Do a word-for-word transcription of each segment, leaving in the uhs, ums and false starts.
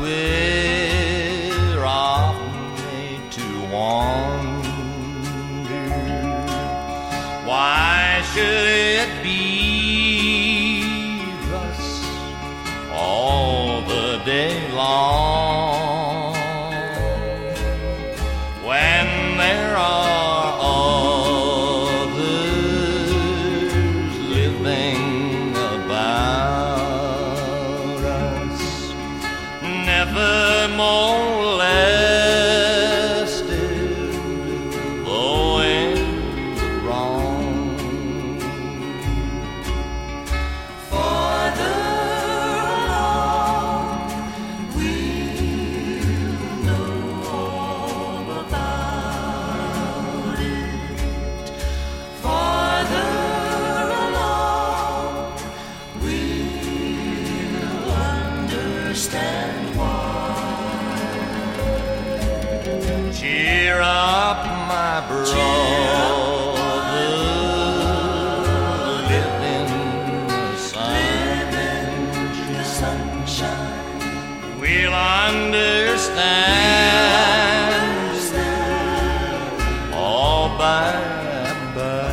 we're often made to wander. Why should it be thus all the day long, when there are others living about us, never molested, though in the wrong? Farther along, we'll know all about it. Farther along, we'll understand why. Cheer up, my brother, live in the sunshine. We'll understand all by and by.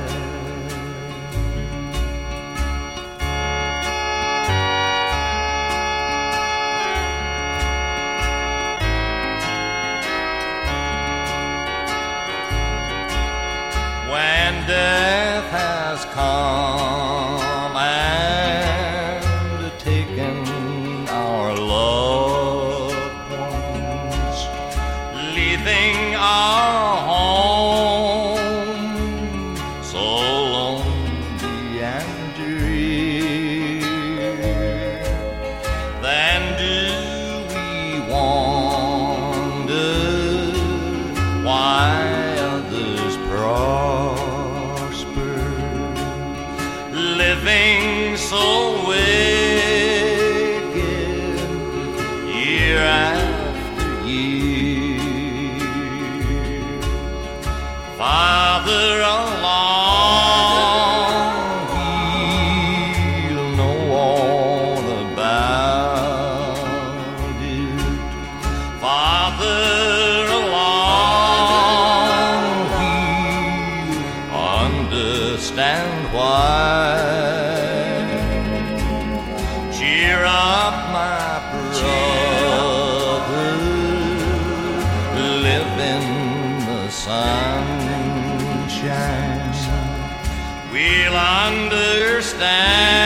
When death has come and taken our loved ones, leaving our home so lonely and drear, then do we wonder why others prosper, living so wicked year after year. Father along, he'll know all about it. Father understand why. Cheer up, my brother, live in the sunshine. We'll understand